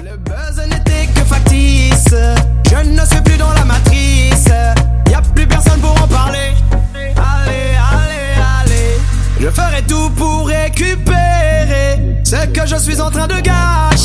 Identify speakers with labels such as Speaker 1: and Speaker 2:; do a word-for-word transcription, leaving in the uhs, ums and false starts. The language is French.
Speaker 1: Le buzz n'était que factice, je ne suis plus dans la matrice. Y'a plus personne pour en parler. Allez, allez, allez, je ferai tout pour récupérer ce que je suis en train de gagner.